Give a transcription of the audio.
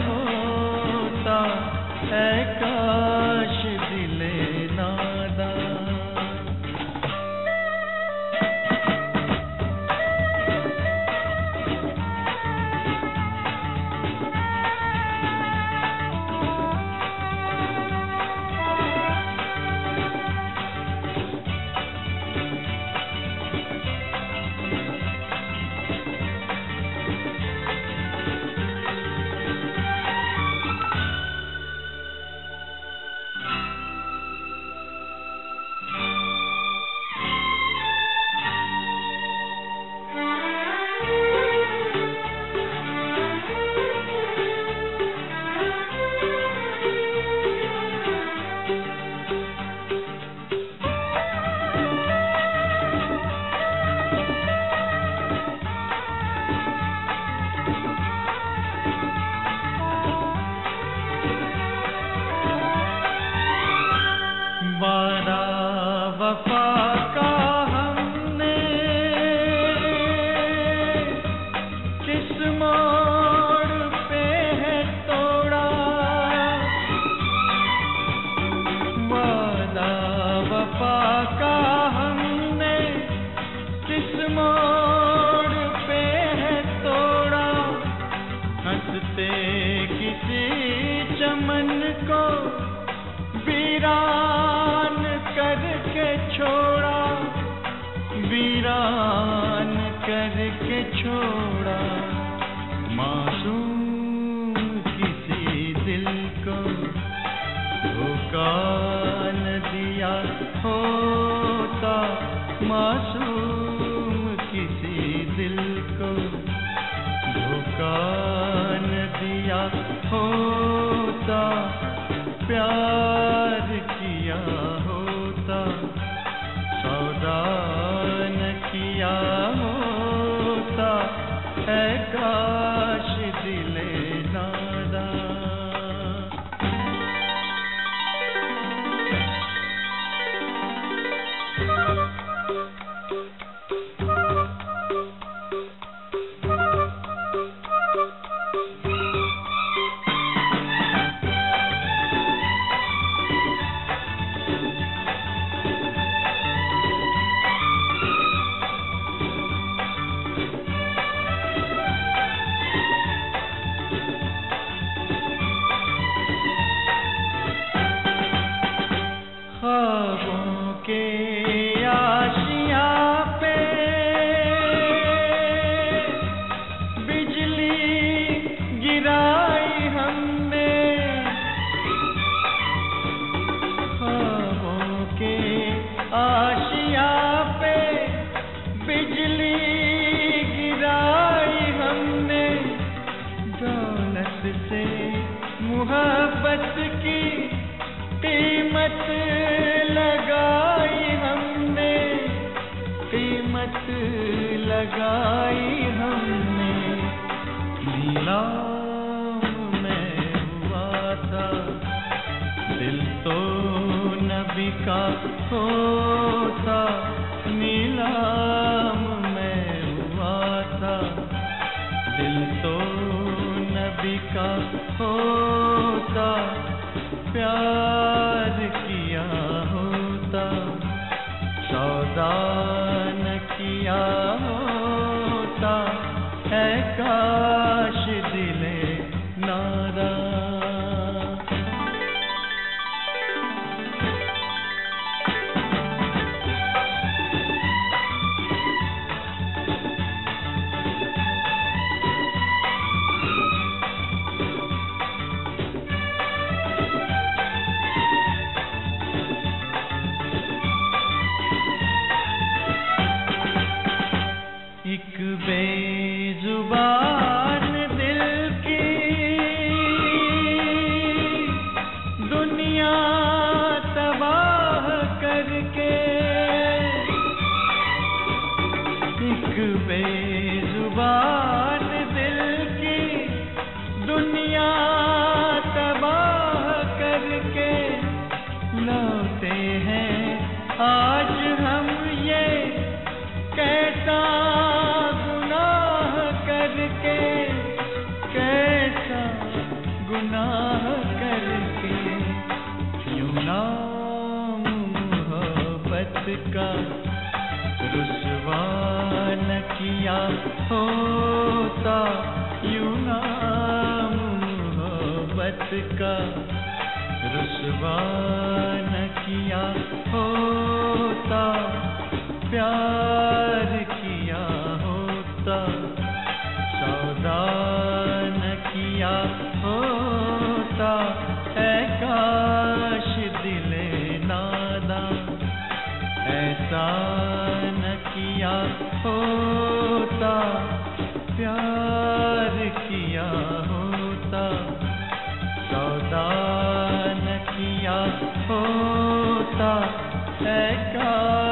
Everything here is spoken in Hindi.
होता है काश दिले नादा। वादा वफा का हमने किस मोड़ पे है तोड़ा। वादा वफा का हमने किस मोड़ पे है तोड़ा। हंसते किसी चमन को वीरान करके छोड़ा, वीरान करके छोड़ा। मासूम किसी दिल को धोखा न दिया होता। मासूम किसी दिल को धोखा न दिया होता। प्यार किया होता, सौदा न किया होता है काश दिले नादा। ख्वाबों के आशिया पे बिजली गिराई हमने। ख्वाबों के आशिया पे बिजली गिराई हमने। दौलत से मोहब्बत की कीमत लगाई हमने, कीमत लगाई हमने। नीलाम में हुआ था दिल तो न बिका होता। नीलाम में हुआ था दिल तो न बिका होता। प्यार किया होता, सौदा न किया होता है काश दिले नादा। एक बेजुबान दिल की गुनाह करके। यूं नाम मोहब्बत का रुसवा न किया होता, यूं नाम मोहब्बत का रुसवा न किया होता, प्यार किया होता, सौदा न किया होता। ऐ काश दिले नादां ऐसा न किया होता, प्यार किया होता, सौदा न किया होता। ऐ काश